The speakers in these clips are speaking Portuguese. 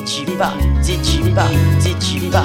Zichimba, Zichimba, Zichimba.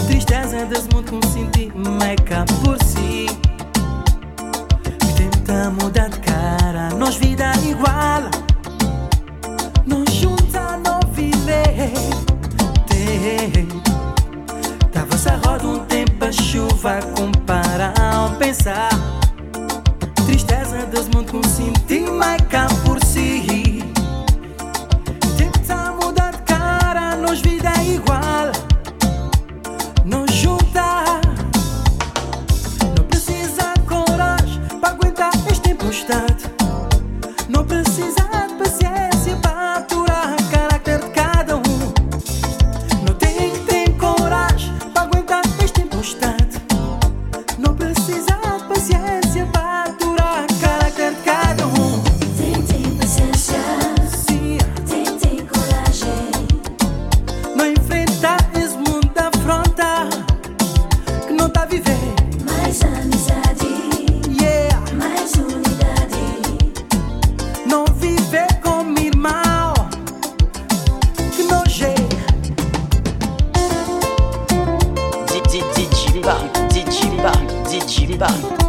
Tristeza desse mundo com sentir meca por si. Tenta mudar de cara, nós vida igual. Nós junta não viver. Tava-se a roda um tempo, a chuva compara ao pensar. Tristeza desse mundo com sentir meca por si. Tenta mudar de cara, nós vida igual. Não junta, não precisa de coragem para aguentar esta tempestade. Não precisa de paciência para aturar o caráter de cada um. Não tem que ter coragem para aguentar esta tempestade. Não precisa de paciência para aturar o caráter de cada um. Tem paciência, Sim, tem coragem. não enfrentar esse mundo da afronta que não tá a viver. Mais amizade, Yeah, mais unidade. não viver como irmão que nojê. Didiba.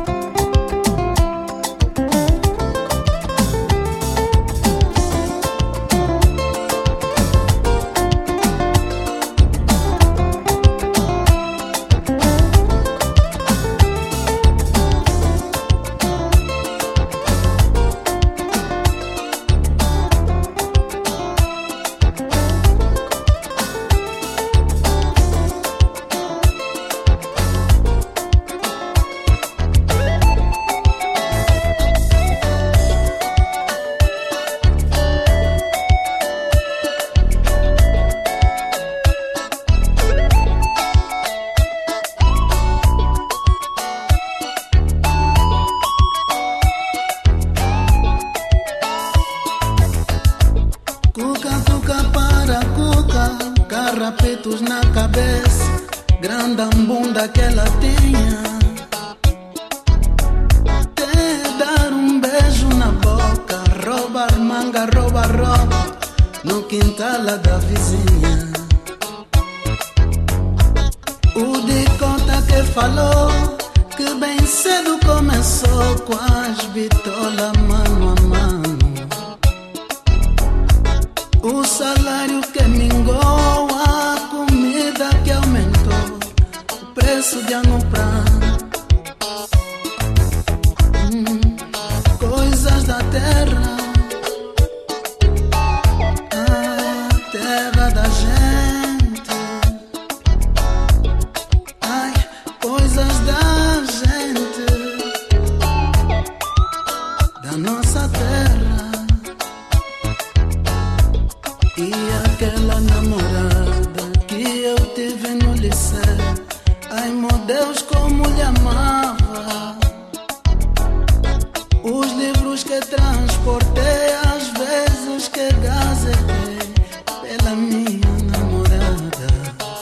Cuca para cuca, carrapetos na cabeça, grande bunda que ela tinha. Te dar um beijo na boca, roubar manga, rouba roupa, no quintal da vizinha. O de conta que falou, que bem cedo começou com as bitolas mano a mano. O salário que mingou, a comida que aumentou, o preço de ano pra coisas da terra, a terra da gente. Ai, coisas da gente, da nossa terra. E aquela namorada que eu tive no liceu, ai meu Deus, como lhe amava. Os livros que transportei, as vezes que gazetei pela minha namorada.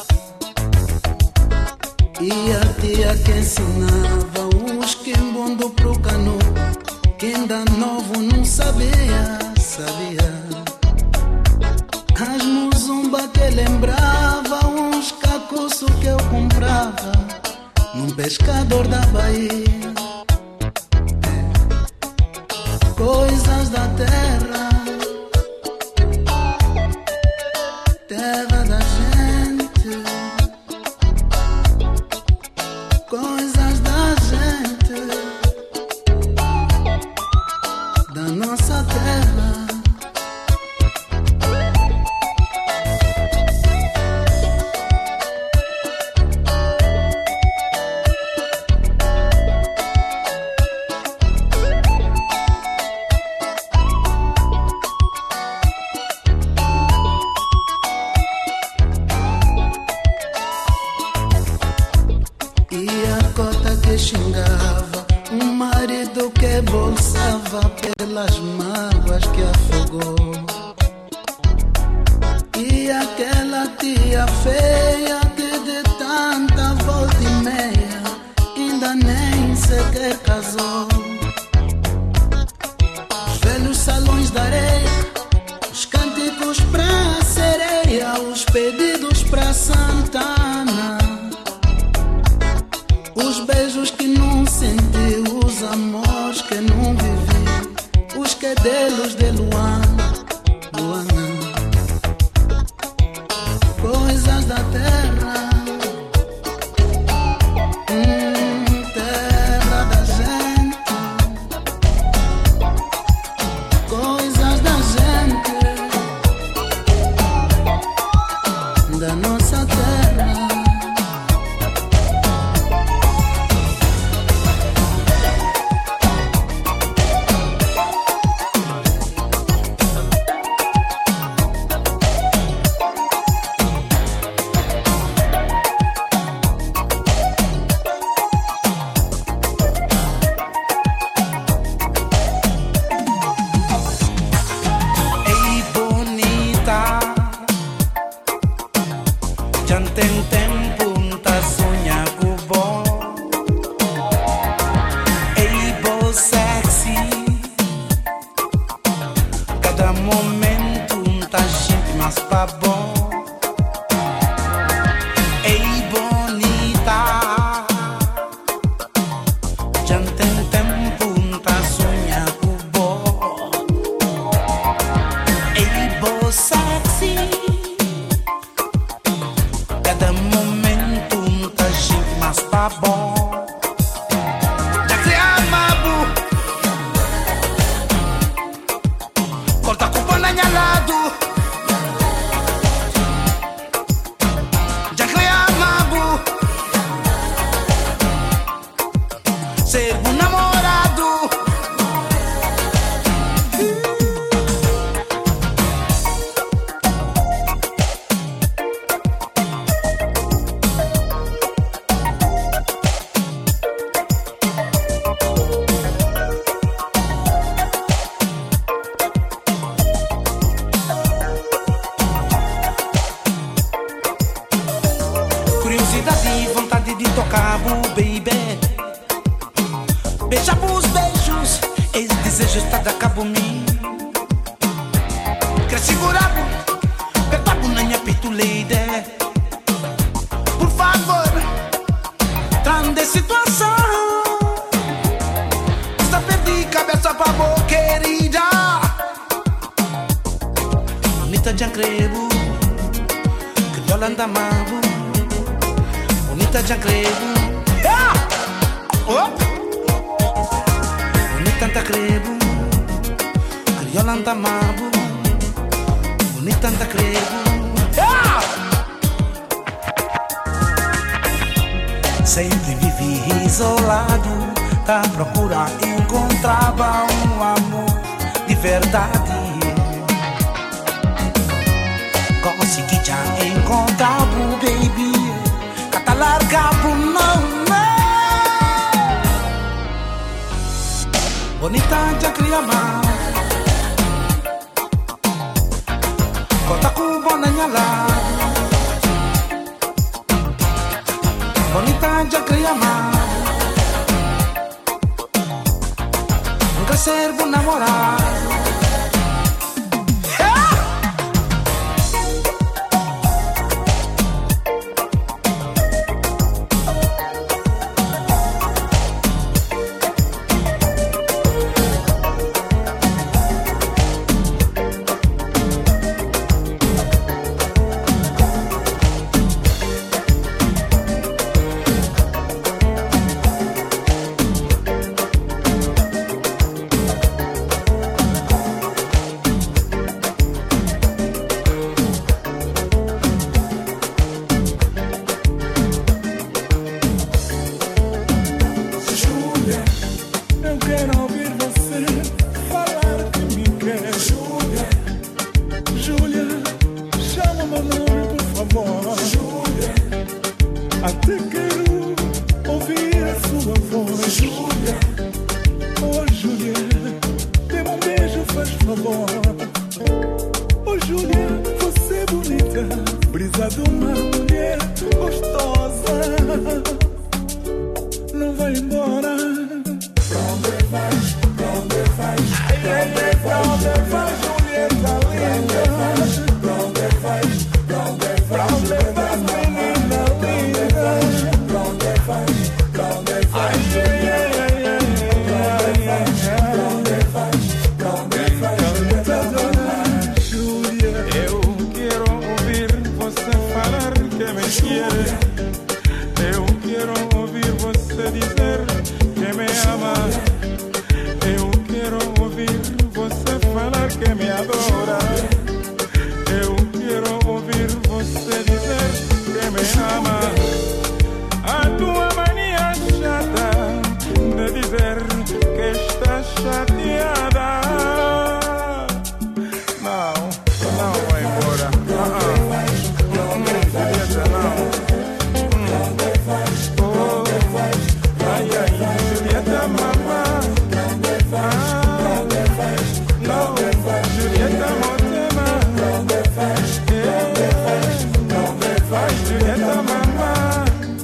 E a tia que ensinava os quimbundo pro canu, que ainda novo não sabia. As muzumba que lembrava, uns cacuço que eu comprava num pescador da Bahia. Coisas da terra, terra da gente. Coisas da gente, da nossa terra. E a cota que xingava, um marido que bolsava pelas mágoas que afogou. E aquela tia feia que de tanta volta e meia ainda nem sequer casou. Os velhos salões da areia, os cânticos pra sereia, os pedidos pra Santana. beijos que não senti, os amores que não vivi, os cadelos de Luana, Luana, coisas da terra, terra da gente, coisas da gente, da nossa terra. Sempre vivi isolado, à procura encontrava um amor de verdade. Consegui já encontrar o baby, cata largado não, não. Bonita já queria amar, conta com boninha lá. Bonita já queria amar, nunca ser bom namorado. você dizer que me ama. Eu quero ouvir você falar que me adora. Eu quero ouvir você dizer que me ama. A tua mania chata de dizer que está chateada. Não vai embora. Julieta, não. Ai, Julieta, mamá. Não, Julieta, motema. Ai, Julieta, mamá.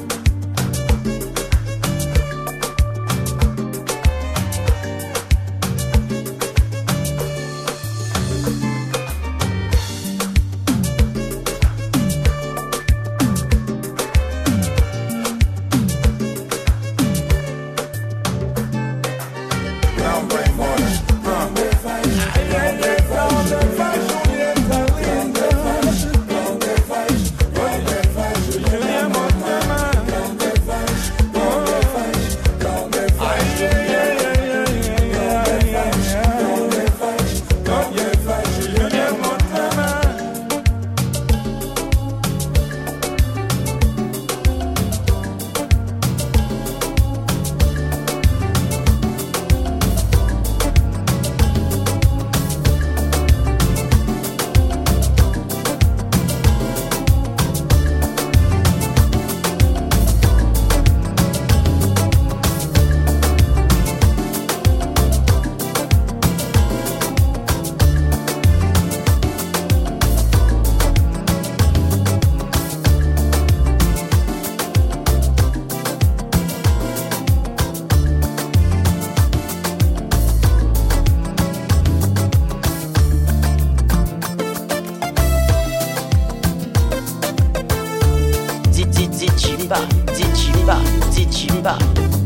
Zichimba.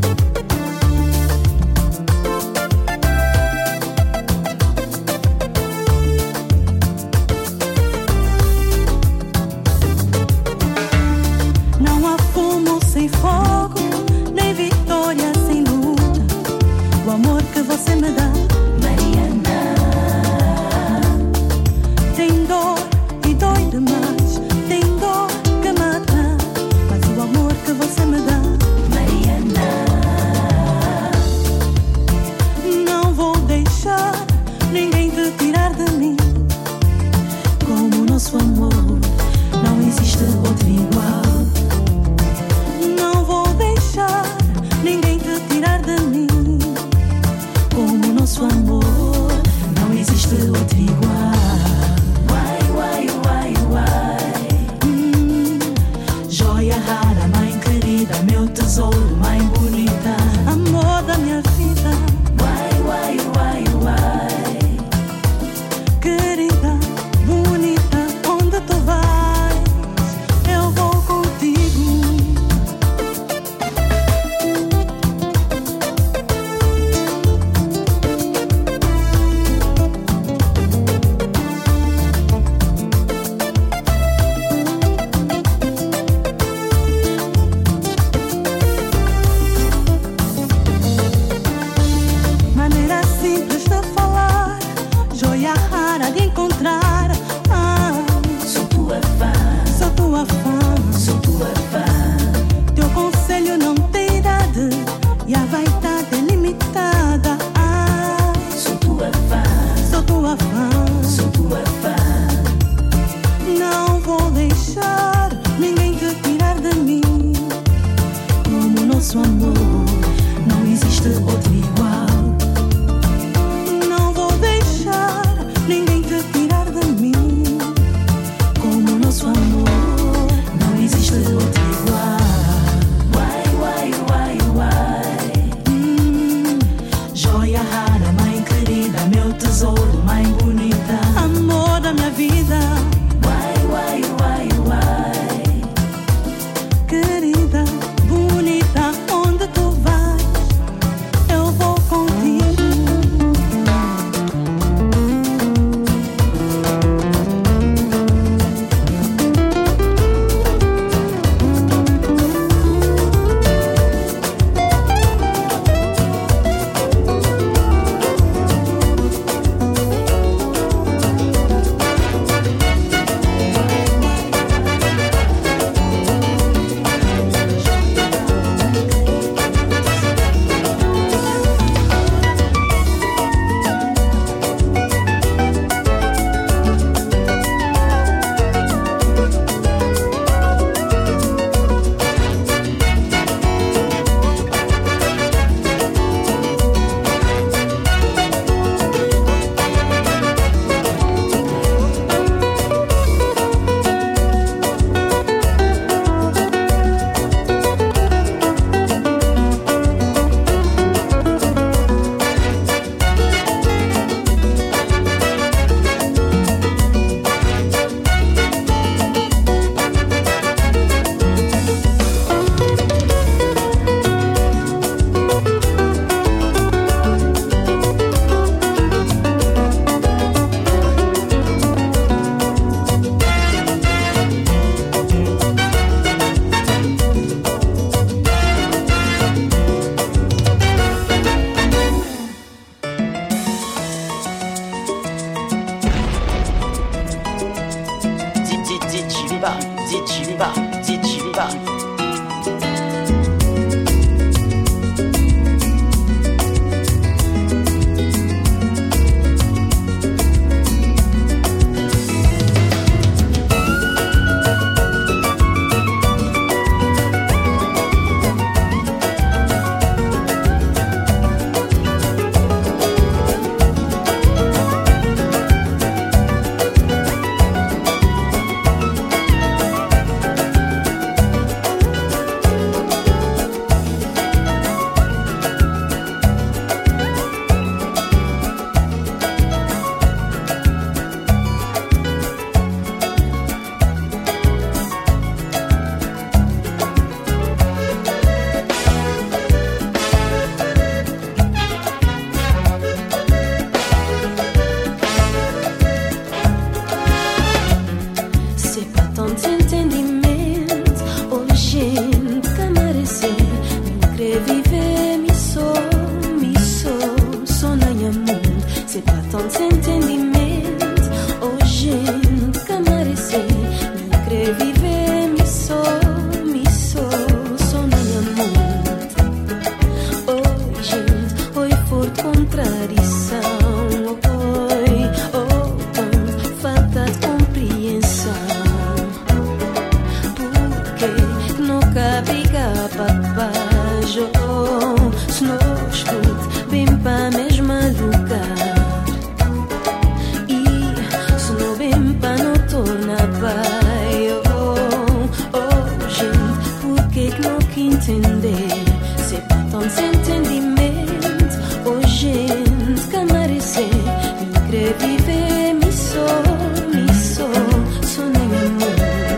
Não há fumo sem fogo, nem vitória sem luta. O amor que você me dá, Mariana, tem dor e dói demais. Tem dor que mata, mas o amor que você me dá, Mariana, não vou deixar ninguém te tirar de mim. Como o nosso amor, não existe outro igual. Não vou deixar ninguém te tirar de mim. Como o nosso amor, não existe outro igual. Joia rara, mãe querida, meu tesouro, mãe bonita, amor da minha vida. Querida, bonita, onde tu vais, eu vou contigo. Maneira simples de falar, joia rara de encontrar. sou tua fã, Sou tua fã. sou tua fã, Teu conselho não tem idade e a vaidade é limitada. sou tua fã, Sou tua fã. sou tua fã, Não vou deixar ninguém te tirar de mim. Como o nosso amor, não existe outro igual. Não vou deixar ninguém te tirar de mim. Como o nosso amor, não existe outro igual. Joia rara, mãe querida, meu tesouro, mãe bonita, amor da minha vida. Querida, bonita, onde tu vais, eu vou contigo. briga papajo, se nós tudo bem para mesma lugar. E se não bem para não tornar pai, oh gente, por que não que entender? Se para tão sem entendimento, oh gente, que merece, me quer viver, me sou nem amor.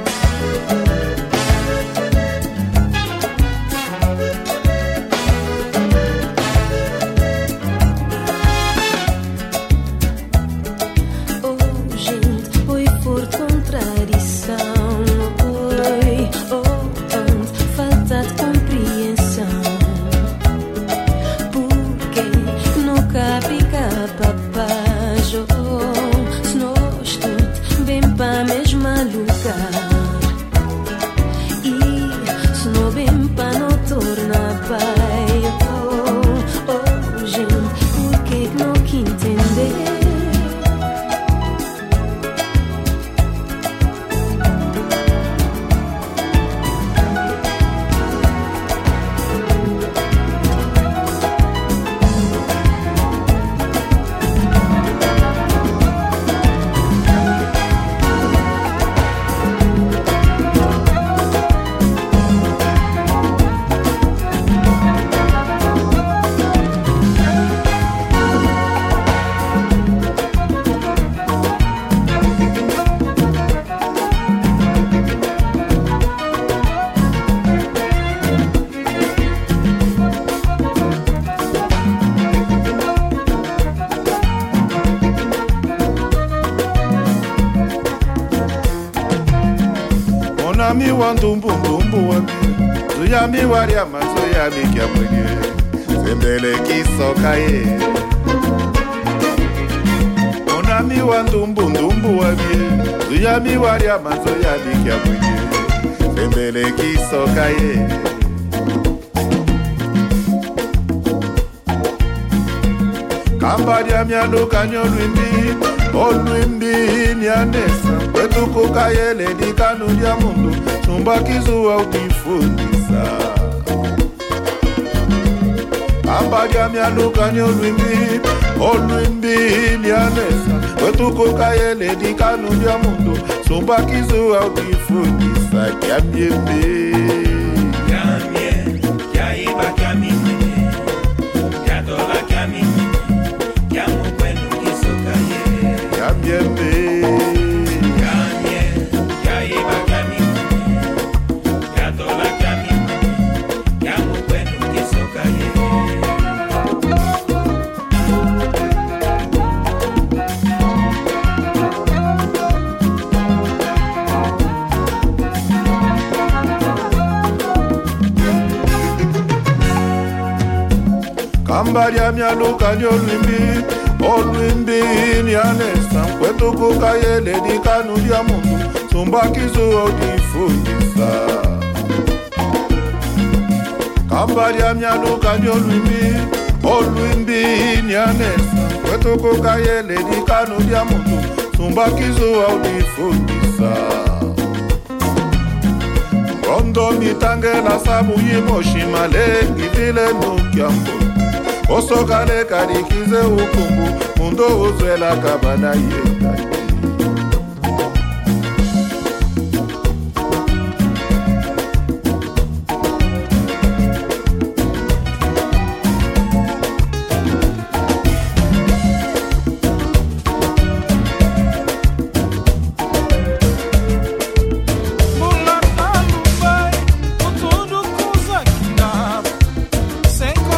Mi wandumbu wabi Zuyami waria mazoyami kia mwenye Sembele kisoka ye Onami wandumbu wabi Zuyami waria mazoyami kia mwenye Sembele kisoka ye Kambaria miano kanyo lwimbi Olwimbi nyanesa Kwetu kukayele di kanu ya mundu Sumbakizu wa ukifundisa Kambaria miano kanyo lwimbi Olwimbi nyanesa Kwetu kukayele di kanu ya mundu Sumbakizu wa ukifundisa Kiamyembe Kiamye, kiaiba kiamimene Kiadola kiamimene Kiamu kwenu kisoka ye Kiamyembe Kambaria mialuka nyolwimbi Olwimbi nyanesa Kwetu kukayele di kanu ya mundu Sumbakizu odifundisa Kambaria mialuka nyolwimbi Olwimbi nyanesa Kwetu kukayele di kanu ya mundu Sumbakizu odifundisa Rondo mitangela sabu yimoshimale Givile nukiambo Osokale karikize ukumbu Mundo uzwela kabana yenda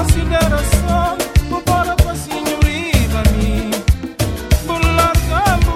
Consideração, vou para pra senhorita. Bula campo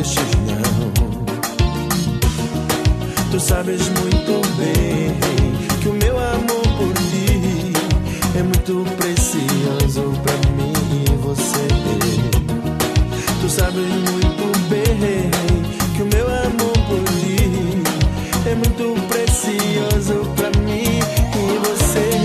deixes não. Tu sabes muito bem que o meu amor por ti é muito precioso pra mim e você. Tu sabes muito bem que o meu amor por ti é muito precioso pra mim e você.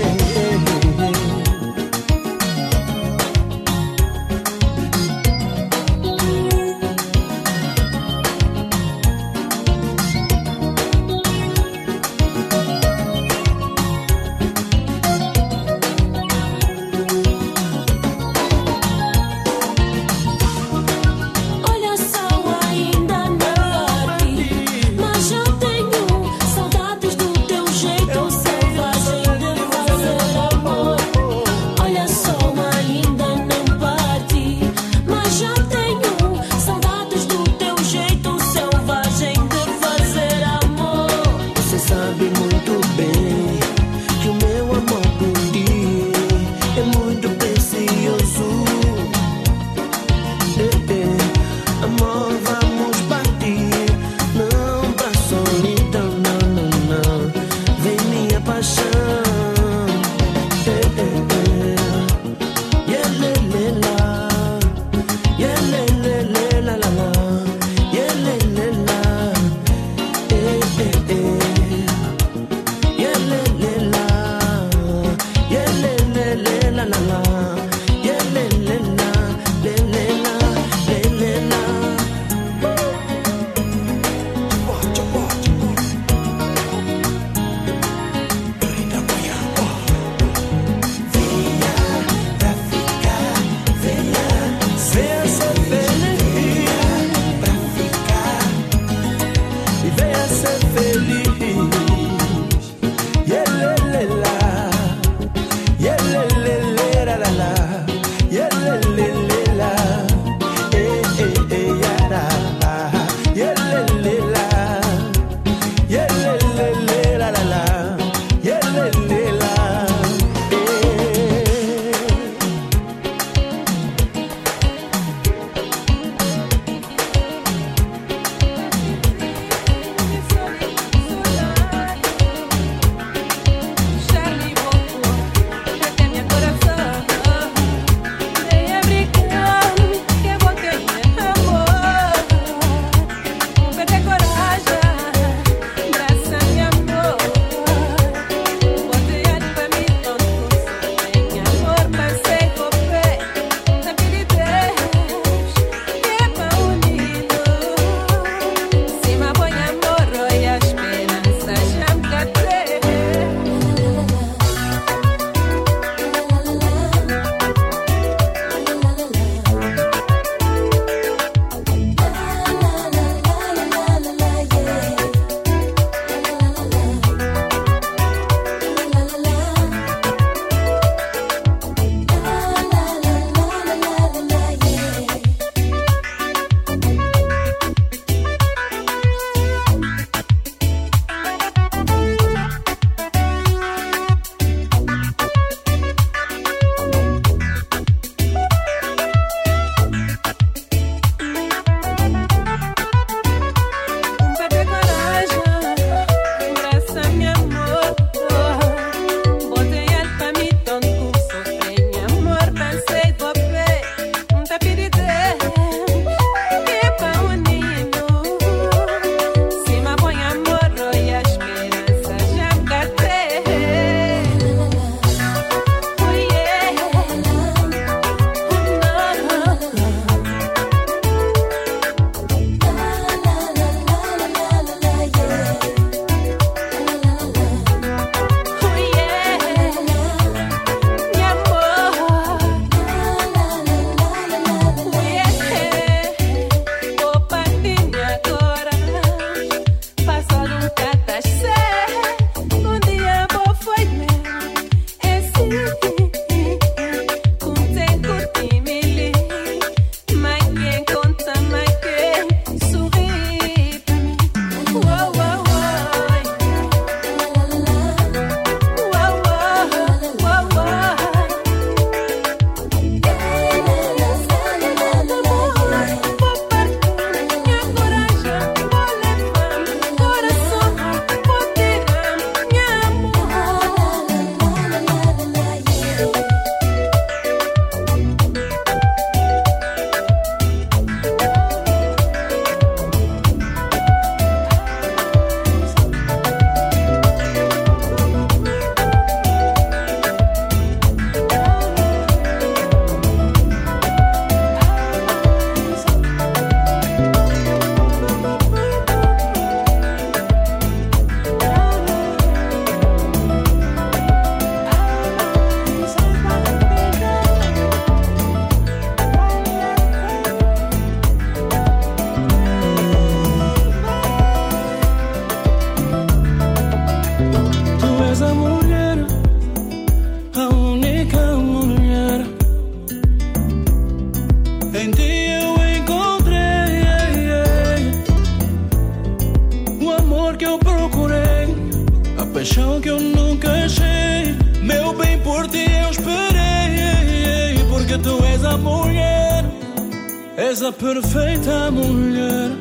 paixão que eu nunca achei. Meu bem, por ti eu esperei, porque tu és a mulher, és a perfeita mulher.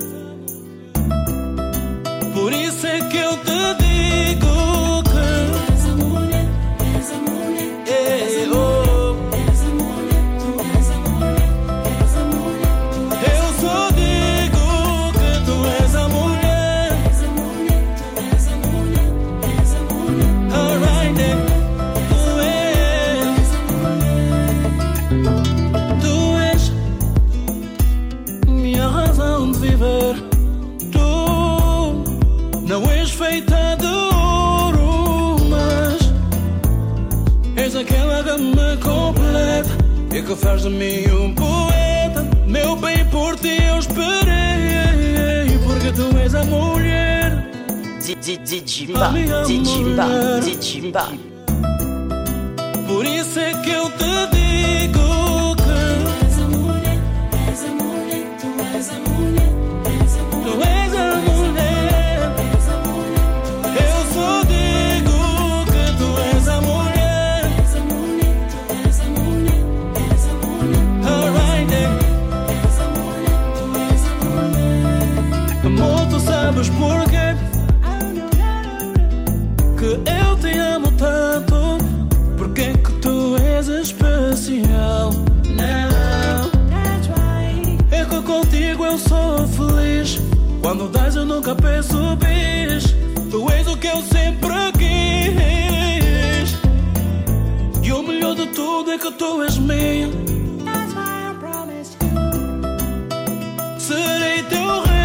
Por isso é que eu te digo que és a mulher, és a mulher, és a mulher. Feita de ouro, mas és aquela que me completa e que faz de mim um poeta. Meu bem, por ti eu esperei, porque tu és a mulher, Dijimba. por isso é que eu te digo que és a mulher, és a mulher, tu és a mulher, és a mulher, tu és a mulher. Sabes porquê que eu te amo tanto? Porque que tu és especial. Não, é que contigo eu sou feliz. Quando dás eu nunca peço bis. Tu és o que eu sempre quis. E o melhor de tudo é que tu és minha. Serei teu rei.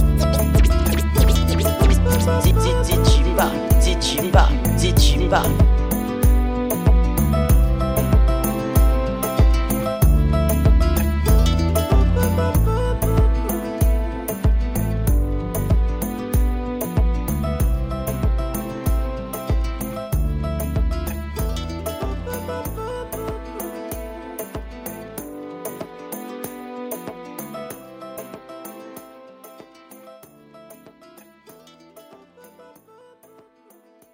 Dijimba.